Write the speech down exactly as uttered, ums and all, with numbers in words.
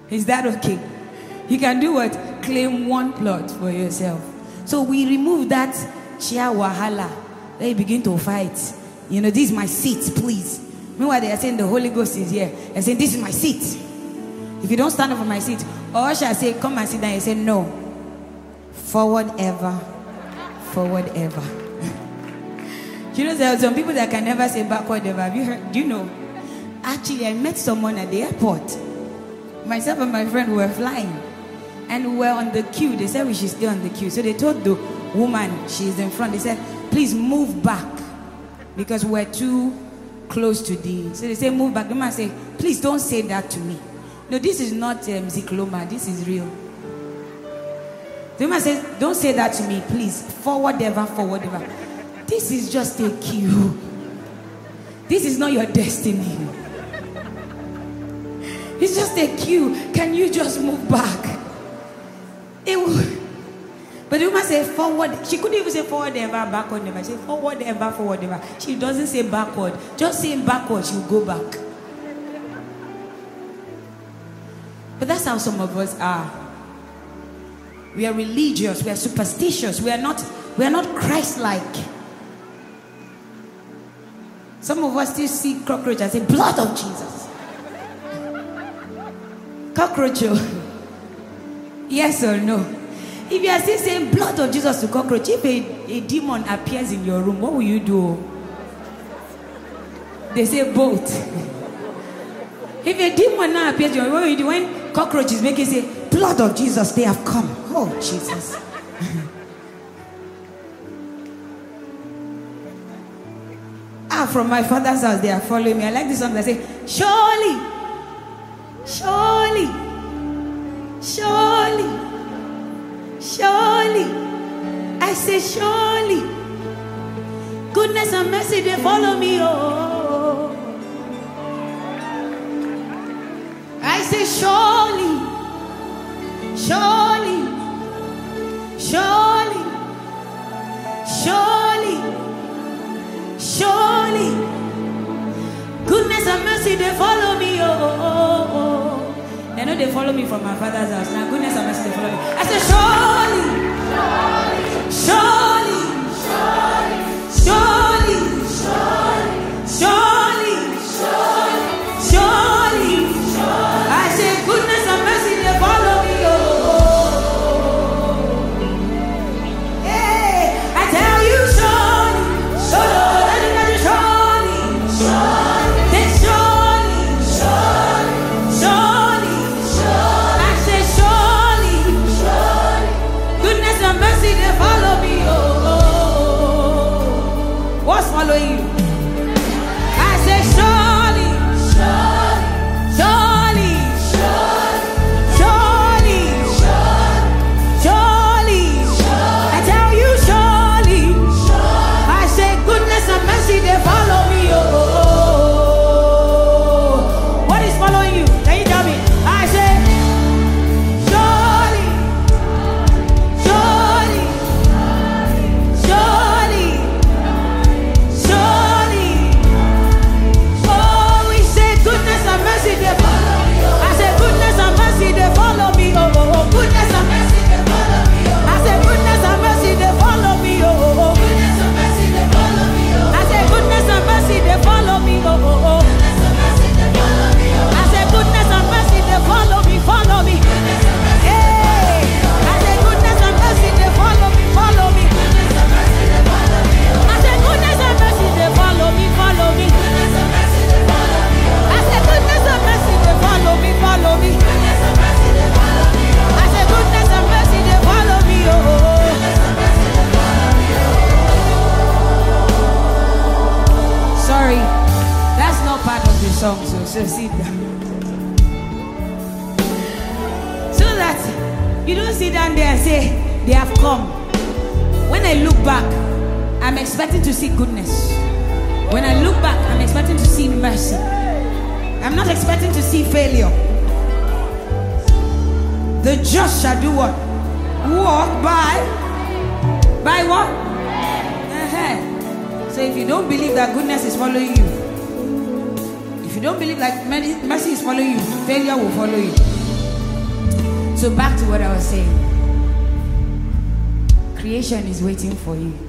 Is that okay? You can do what? Claim one plot for yourself. So we remove that chia wahala. Then you begin to fight. You know, this is my seat, please. Meanwhile, they are saying the Holy Ghost is here. They're saying, this is my seat. If you don't stand up for my seat, or shall I say, come and sit down, you say, no. Forward ever. Forward ever. You know, there are some people that can never say backward ever. Have you heard? Do you know? Actually, I met someone at the airport. Myself and my friend were flying. And we were on the queue. They said we should stay on the queue. So they told the woman, she's in front, they said, please move back. Because we're too close to the... So they say, move back. The woman say, please don't say that to me. No, this is not um, Zikloma. This is real. The woman says, don't say that to me, please. Forward ever, forward ever. This is just a queue. This is not your destiny. It's just a queue. Can you just move back? It will... But the woman said forward. She couldn't even say forward ever, backward never. She said forward ever, forward ever. She doesn't say backward. Just saying backward, she'll go back. But that's how some of us are. We are religious. We are superstitious. We are not. We are not Christ-like. Some of us still see cockroach and say blood of Jesus. Cockroach. Yes or no? If you are still saying blood of Jesus to cockroach, if a, a demon appears in your room, what will you do? They say both. If a demon now appears in your room, what will you do? When cockroaches make you say, blood of Jesus, they have come. Oh, Jesus. Ah, from my father's house, they are following me. I like this song that say, surely, surely, surely. Surely, I say surely, goodness and mercy, they follow me, oh. I say surely, surely, surely, surely, surely, goodness and mercy, they follow me, oh. They know they follow me from my father's house. Now goodness and mercy, they follow me. I say surely, surely, surely, surely, surely, surely, surely, surely. I say goodness and mercy, they follow me. Oh, hey, I tell you surely, surely, surely, surely, they surely, surely, surely. They follow me, oh, oh. What's following you? I say surely, surely, surely, surely, surely, I tell you surely, I say goodness and mercy, they follow me, oh. What is following you? Can you tell me? I say song, so, so sit down. So that you don't sit down there and say, they have come. When I look back, I'm expecting to see goodness. When I look back, I'm expecting to see mercy. I'm not expecting to see failure. The just shall do what? Walk by. By what? Uh-huh. So if you don't believe that goodness is following you, if you don't believe like mercy is following you, failure will follow you. So back to what I was saying. Creation is waiting for you.